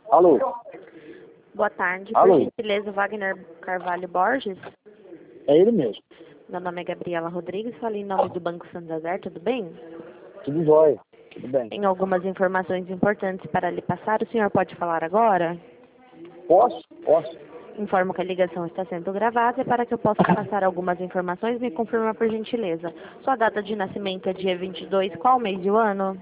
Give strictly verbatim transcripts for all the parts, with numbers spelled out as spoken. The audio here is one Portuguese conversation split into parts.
Alô? Boa tarde. Alô? Por gentileza, Wagner Carvalho Borges. É ele mesmo. Meu nome é Gabriela Rodrigues, falei em nome do Banco Santander, tudo bem? Tudo jóia. Tudo bem. Tenho algumas informações importantes para lhe passar. O senhor pode falar agora? Posso? Posso. Informo que a ligação está sendo gravada e para que eu possa passar algumas informações, me confirma por gentileza. Sua data de nascimento é dia vinte e dois, qual mês e o ano?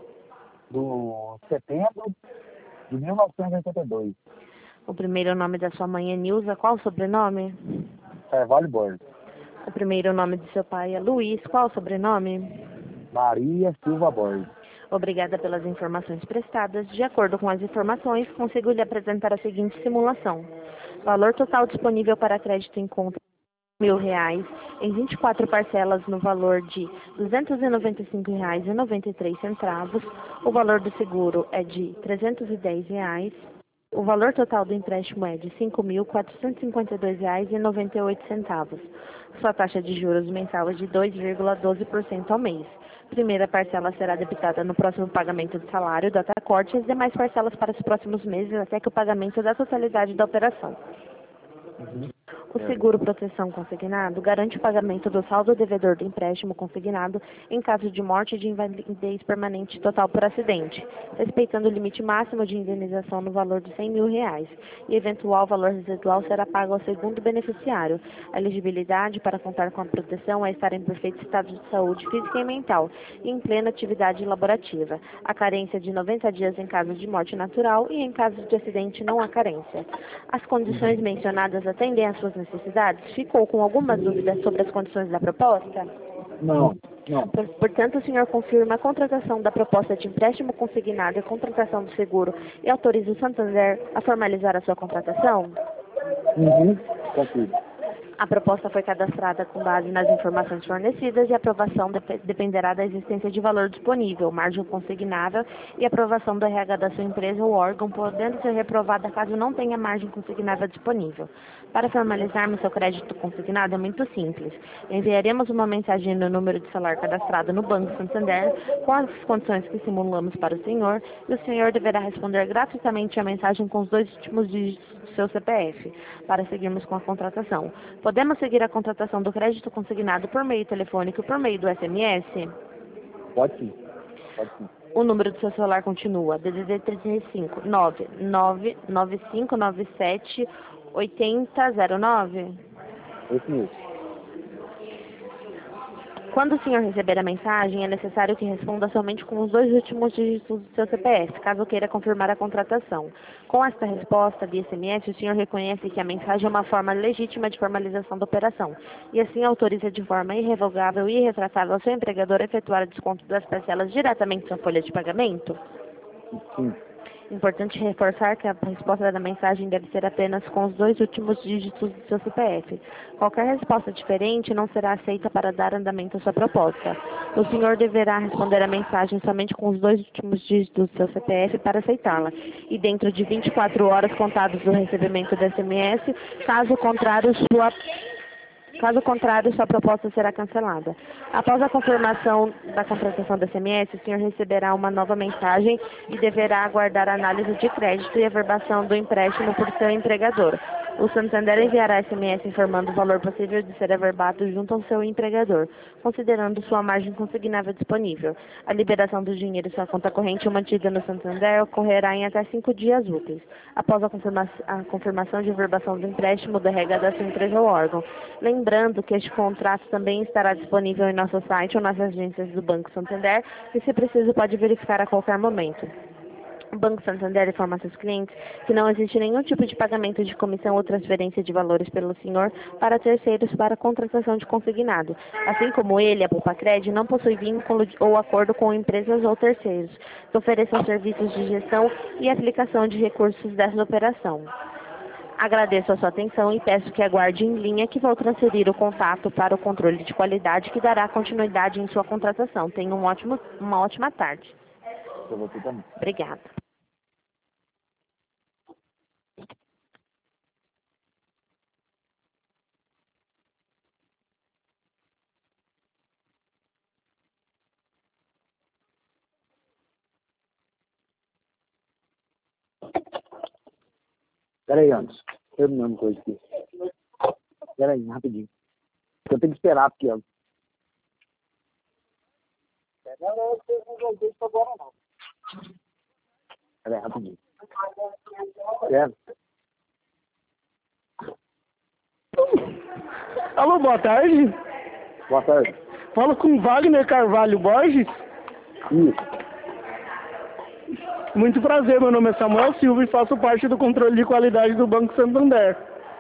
Do setembro de mil novecentos e oitenta e dois. O primeiro nome da sua mãe é Nilza, qual o sobrenome? Carvalho Borges. O primeiro nome de seu pai é Luiz, qual o sobrenome? Maria Silva Borges. Obrigada pelas informações prestadas. De acordo com as informações, consigo lhe apresentar a seguinte simulação. Valor total disponível para crédito em conta mil reais, em vinte e quatro parcelas no valor de duzentos e noventa e cinco reais e noventa e três centavos. O valor do seguro é de trezentos e dez reais. O valor total do empréstimo é de cinco mil quatrocentos e cinquenta e dois reais e noventa e oito centavos. Sua taxa de juros mensal é de dois vírgula doze por cento ao mês. Primeira parcela será debitada no próximo pagamento do salário, data corte, e as demais parcelas para os próximos meses até que o pagamento da totalidade da operação. Uhum. O seguro proteção consignado garante o pagamento do saldo devedor do empréstimo consignado em caso de morte e de invalidez permanente total por acidente, respeitando o limite máximo de indenização no valor de cem mil reais, e eventual valor residual será pago ao segundo beneficiário. A elegibilidade para contar com a proteção é estar em perfeito estado de saúde física e mental e em plena atividade laborativa. A carência de noventa dias em caso de morte natural e em caso de acidente não há carência. As condições mencionadas atendem às suas necessidades? Ficou com alguma dúvida sobre as condições da proposta? Não, não. Por- Portanto, o senhor confirma a contratação da proposta de empréstimo consignado e a contratação do seguro e autoriza o Santander a formalizar a sua contratação? Uhum. Consigo. A proposta foi cadastrada com base nas informações fornecidas e a aprovação dep- dependerá da existência de valor disponível, margem consignável e aprovação do R H da sua empresa ou órgão, podendo ser reprovada caso não tenha margem consignável disponível. Para formalizarmos seu crédito consignado é muito simples. Enviaremos uma mensagem no número de celular cadastrado no Banco Santander com as condições que simulamos para o senhor e o senhor deverá responder gratuitamente a mensagem com os dois últimos dígitos do seu C P F para seguirmos com a contratação. Podemos seguir a contratação do crédito consignado por meio telefônico e por meio do S M S? Pode sim. Pode sim. O número do seu celular continua D D D trinta e cinco, nove nove nove cinco nove sete oito zero zero nove. Esse mesmo. Quando o senhor receber a mensagem, é necessário que responda somente com os dois últimos dígitos do seu C P F, caso queira confirmar a contratação. Com esta resposta via S M S, o senhor reconhece que a mensagem é uma forma legítima de formalização da operação, e assim autoriza de forma irrevogável e irretratável ao seu empregador a efetuar o desconto das parcelas diretamente na sua folha de pagamento? Sim. Importante reforçar que a resposta da mensagem deve ser apenas com os dois últimos dígitos do seu C P F. Qualquer resposta diferente não será aceita para dar andamento à sua proposta. O senhor deverá responder a mensagem somente com os dois últimos dígitos do seu C P F para aceitá-la, e dentro de vinte e quatro horas contados do recebimento do S M S, caso contrário, sua Caso contrário, sua proposta será cancelada. Após a confirmação da contratação do S M S, o senhor receberá uma nova mensagem e deverá aguardar a análise de crédito e a verbação do empréstimo por seu empregador. O Santander enviará S M S informando o valor possível de ser averbado junto ao seu empregador, considerando sua margem consignável disponível. A liberação do dinheiro em sua conta corrente mantida no Santander ocorrerá em até cinco dias úteis, após a, confirma a confirmação de verbação do empréstimo do R H da sua empresa ou órgão. Lembrando que este contrato também estará disponível em nosso site ou nas agências do Banco Santander e, se preciso, pode verificar a qualquer momento. O Banco Santander informa a seus clientes que não existe nenhum tipo de pagamento de comissão ou transferência de valores pelo senhor para terceiros para a contratação de consignado. Assim como ele, a Poupa-Cred, não possui vínculo ou acordo com empresas ou terceiros que ofereçam serviços de gestão e aplicação de recursos dessa operação. Agradeço a sua atenção e peço que aguarde em linha que vou transferir o contato para o controle de qualidade que dará continuidade em sua contratação. Tenha um ótimo, uma ótima tarde. Pra você também. Obrigada. Pera aí, Anderson. Terminando uma coisa aqui. Pera aí, rapidinho. Eu tenho que esperar, porque... Ó... Não, não, eu não joguei isso agora, não. Pera aí, rapidinho. Certo? Alô, boa tarde. Boa tarde. Falo com Wagner Carvalho Borges. Isso. Muito prazer, meu nome é Samuel Silva e faço parte do controle de qualidade do Banco Santander.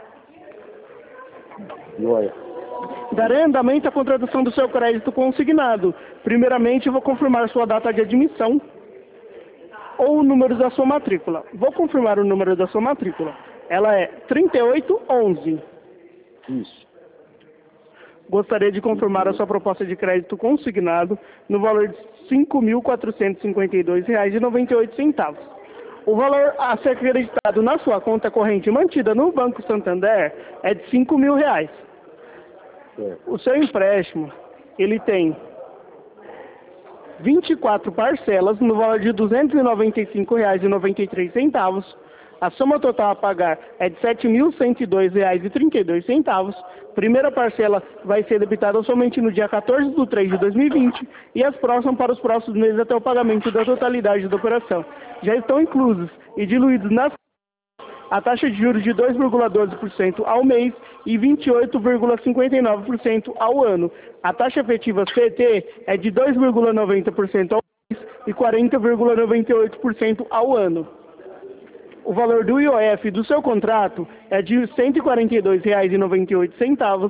Joia. Darei andamento à contratação do seu crédito consignado. Primeiramente, vou confirmar sua data de admissão ou o número da sua matrícula. Vou confirmar o número da sua matrícula. Ela é trinta e oito onze. Isso. Gostaria de confirmar a sua proposta de crédito consignado no valor de cinco mil quatrocentos e cinquenta e dois reais e noventa e oito centavos. O valor a ser acreditado na sua conta corrente mantida no Banco Santander é de cinco mil reais. Certo. O seu empréstimo, ele tem vinte e quatro parcelas no valor de duzentos e noventa e cinco reais e noventa e três centavos. A soma total a pagar é de sete mil cento e dois reais e trinta e dois centavos. Primeira parcela vai ser debitada somente no dia quatorze de três de dois mil e vinte e as próximas para os próximos meses até o pagamento da totalidade da operação. Já estão inclusos e diluídos nas a taxa de juros de dois vírgula doze por cento ao mês e vinte e oito vírgula cinquenta e nove por cento ao ano. A taxa efetiva C T é de dois vírgula noventa por cento ao mês e quarenta vírgula noventa e oito por cento ao ano. O valor do I O F do seu contrato é de cento e quarenta e dois reais e noventa e oito centavos.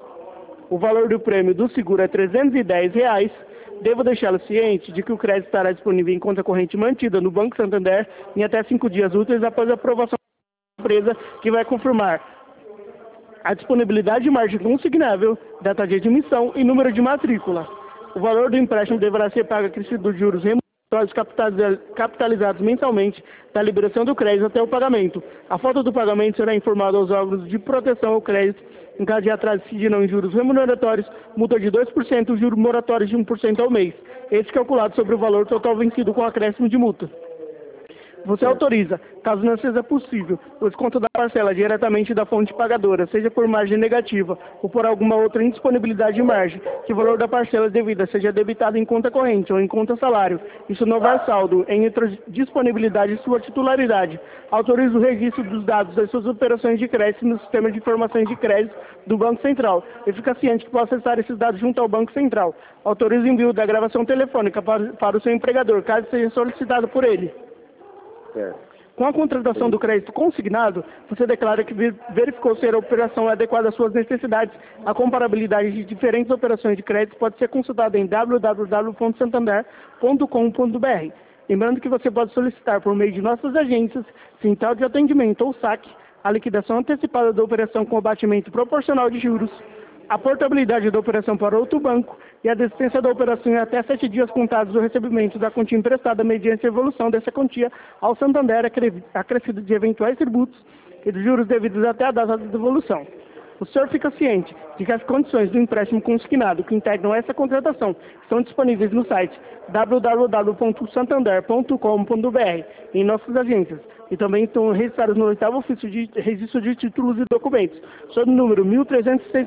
O valor do prêmio do seguro é trezentos e dez reais. Devo deixá-lo ciente de que o crédito estará disponível em conta corrente mantida no Banco Santander em até cinco dias úteis após a aprovação da empresa, que vai confirmar a disponibilidade de margem consignável, data de admissão e número de matrícula. O valor do empréstimo deverá ser pago acrescido de juros remuneratórios capitalizados mensalmente da liberação do crédito até o pagamento. A falta do pagamento será informada aos órgãos de proteção ao crédito em caso de atraso decidirão em juros remuneratórios, multa de dois por cento, juros moratórios de um por cento ao mês. Esse calculado sobre o valor total vencido com acréscimo de multa. Você autoriza, caso não seja possível, o desconto da parcela diretamente da fonte pagadora, seja por margem negativa ou por alguma outra indisponibilidade de margem, que o valor da parcela devida seja debitado em conta corrente ou em conta salário. Isso não houver saldo em outra disponibilidade de sua titularidade. Autoriza o registro dos dados das suas operações de crédito no sistema de informações de crédito do Banco Central e fica ciente que pode acessar esses dados junto ao Banco Central. Autoriza o envio da gravação telefônica para, para o seu empregador, caso seja solicitado por ele. Certo. Com a contratação do crédito consignado, você declara que verificou ser a operação adequada às suas necessidades. A comparabilidade de diferentes operações de crédito pode ser consultada em w w w ponto santander ponto com ponto b r. Lembrando que você pode solicitar por meio de nossas agências, Central de Atendimento ou S A C, a liquidação antecipada da operação com abatimento proporcional de juros, a portabilidade da operação para outro banco e a desistência da operação em até sete dias contados do recebimento da quantia emprestada mediante a evolução dessa quantia ao Santander acrescido de eventuais tributos e dos juros devidos até a data da devolução. O senhor fica ciente de que as condições do empréstimo consignado que integram essa contratação estão disponíveis no site w w w ponto santander ponto com ponto b r em nossas agências e também estão registrados no oitavo ofício de registro de títulos e documentos, sob o número mil trezentos e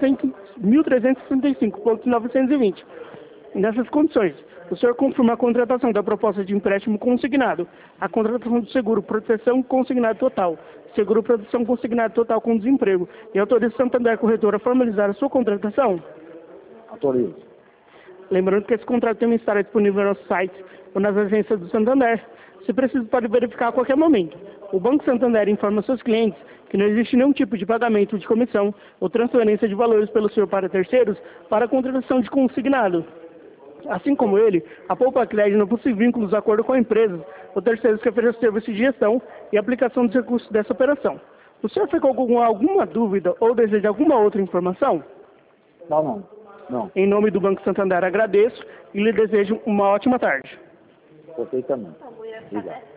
sessenta e cinco ponto novecentos e vinte. Nessas condições, o senhor confirma a contratação da proposta de empréstimo consignado, a contratação do seguro proteção consignado total, seguro proteção consignado total com desemprego e autoriza o Santander Corretora a formalizar a sua contratação? Autorizo. Lembrando que esse contrato também estará disponível no nosso site ou nas agências do Santander. Se precisa, pode verificar a qualquer momento. O Banco Santander informa seus clientes que não existe nenhum tipo de pagamento de comissão ou transferência de valores pelo senhor para terceiros para a contratação de consignado. Assim como ele, a Poupa Crédito não possui vínculos de acordo com a empresa ou terceiros que oferecem serviço de gestão e aplicação dos recursos dessa operação. O senhor ficou com alguma dúvida ou deseja alguma outra informação? Não, não. Não. Em nome do Banco Santander, agradeço e lhe desejo uma ótima tarde. Perfeitamente. Obrigado.